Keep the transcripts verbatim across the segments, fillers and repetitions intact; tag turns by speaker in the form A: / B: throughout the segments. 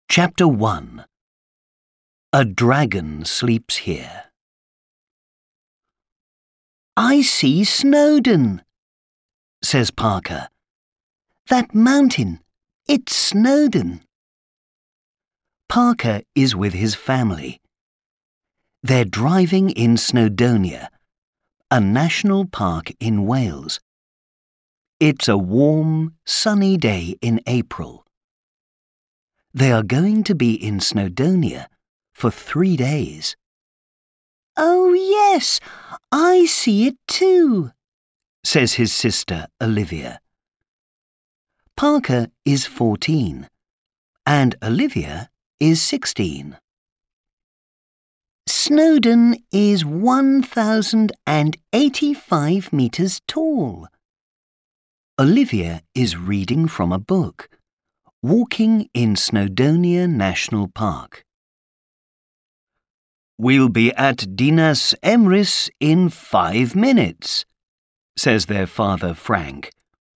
A: Chapter one. A Dragon Sleeps Here. "I see Snowdon," says Parker. "That mountain, it's Snowdon." Parker is with his family. They're driving in Snowdonia, a national park in Wales. It's a warm, sunny day in April. They are going to be in Snowdonia for three days. "Oh yes, I see it too," says his sister Olivia. Parker is fourteen and Olivia is sixteen. "Snowdon is one thousand eighty-five metres tall." Olivia is reading from a book, Walking in Snowdonia National Park. "We'll be at Dinas Emrys in five minutes, says their father Frank.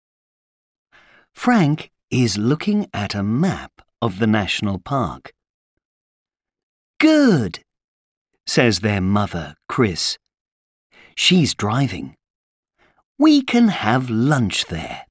A: Frank is looking at a map of the national park. "Good," says their mother Chris. She's driving. "We can have lunch there."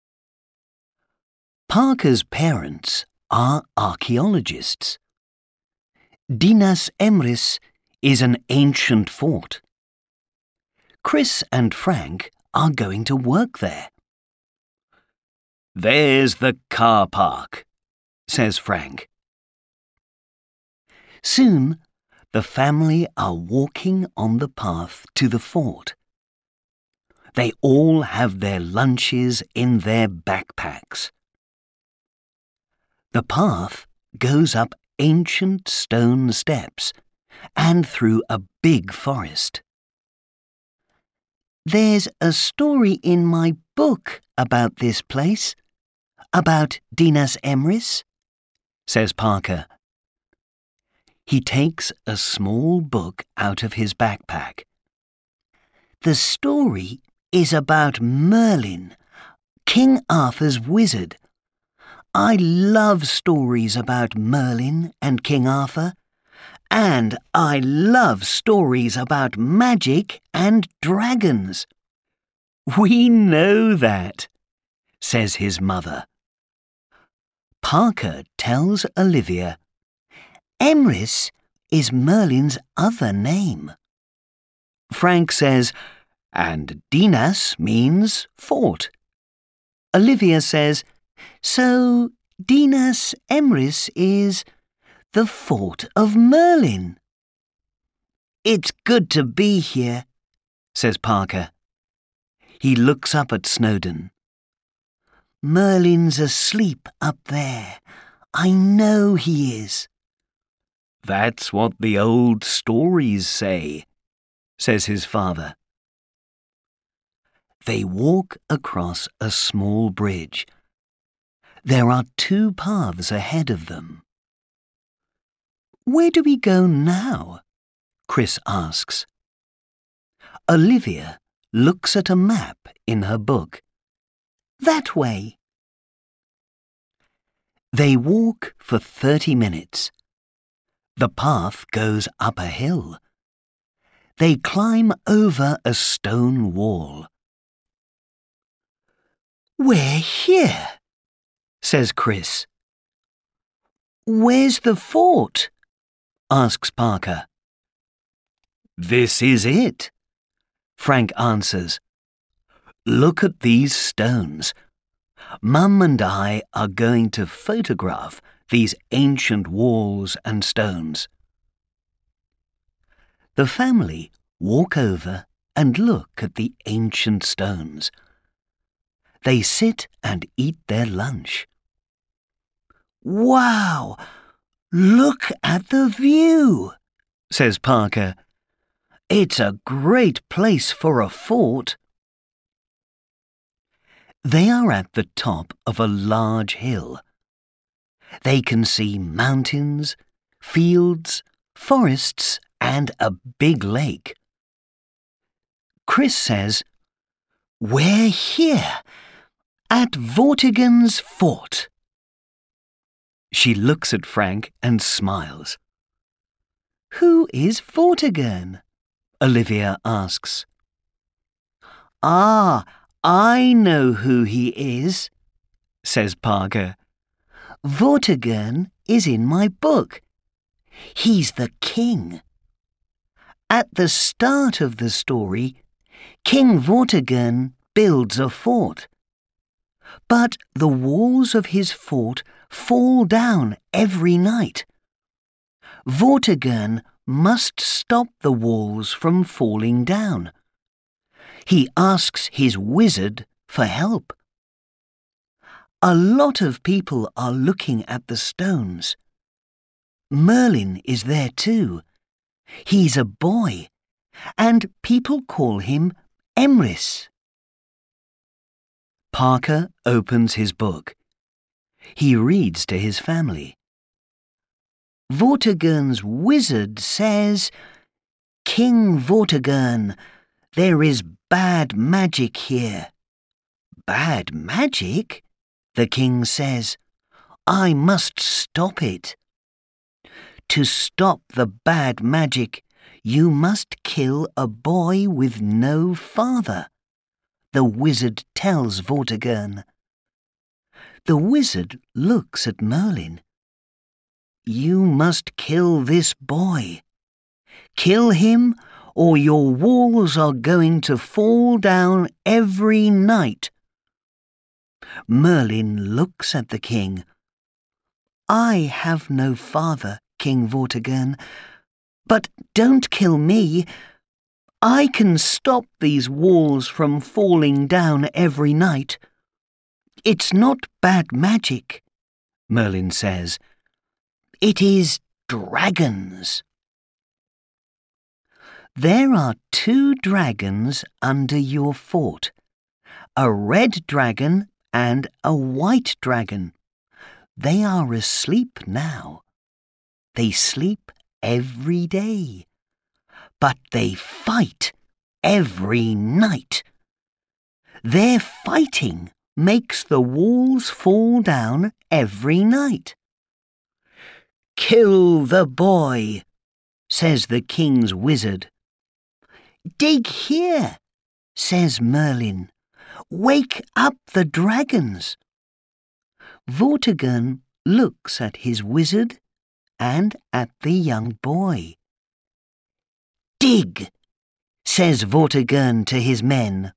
A: Parker's parents are archaeologists. Dinas Emrys is an ancient fort. Chris and Frank are going to work there. "There's the car park," says Frank. Soon, the family are walking on the path to the fort. They all have their lunches in their backpacks. The path goes up ancient stone steps and through a big forest. "There's a story in my book about this place, about Dinas Emrys," says Parker. He takes a small book out of his backpack. "The story is about Merlin, King Arthur's wizard. I love stories about Merlin and King Arthur, and I love stories about magic and dragons." "We know that," says his mother. Parker tells Olivia, "Emrys is Merlin's other name." Frank says, "And Dinas means fort." Olivia says, "So Dinas Emrys is the fort of Merlin." "It's good to be here," says Parker. He looks up at Snowdon. "Merlin's asleep up there. I know he is." "That's what the old stories say," says his father. They walk across a small bridge. There are two paths ahead of them. "Where do we go now?" Chris asks. Olivia looks at a map in her book. "That way." They walk for thirty minutes. The path goes up a hill. They climb over a stone wall. "We're here," says Chris. "Where's the fort?" asks Parker. "This is it," Frank answers. "Look at these stones. Mum and I are going to photograph these ancient walls and stones." The family walk over and look at the ancient stones. They sit and eat their lunch. "Wow! Look at the view," says Parker. "It's a great place for a fort." They are at the top of a large hill. They can see mountains, fields, forests, and a big lake. Chris says, "We're here at Vortigern's fort." She looks at Frank and smiles. "Who is Vortigern?" Olivia asks. "Ah, I know who he is," says Parker. "Vortigern is in my book. He's the king. At the start of the story, King Vortigern builds a fort. But the walls of his fort fall down every night. Vortigern must stop the walls from falling down. He asks his wizard for help. A lot of people are looking at the stones. Merlin is there too. He's a boy, and people call him Emrys." Parker opens his book. He reads to his family. Vortigern's wizard says, "King Vortigern, there is bad magic here." "Bad magic?" the king says. "I must stop it." "To stop the bad magic, you must kill a boy with no father," the wizard tells Vortigern. The wizard looks at Merlin. "You must kill this boy. Kill him, or your walls are going to fall down every night." Merlin looks at the king. "I have no father, King Vortigern, but don't kill me. I can stop these walls from falling down every night. It's not bad magic," Merlin says. "It is dragons." "There are two dragons under your fort, a red dragon and a white dragon. They are asleep now. They sleep every day, but they fight every night. Their fighting makes the walls fall down every night." "Kill the boy," says the king's wizard. "Dig here," says Merlin. "Wake up the dragons." Vortigern looks at his wizard and at the young boy. "Dig," says Vortigern to his men.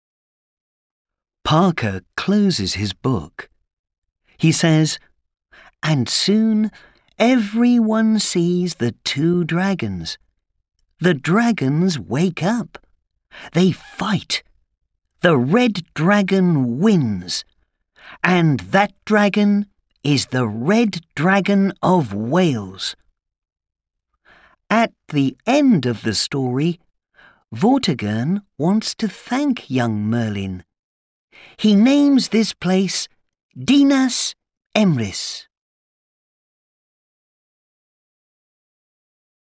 A: Parker closes his book. He says, "And soon everyone sees the two dragons. The dragons wake up. They fight. The red dragon wins. And that dragon is the Red Dragon of Wales." At the end of the story, Vortigern wants to thank young Merlin. He names this place Dinas Emrys.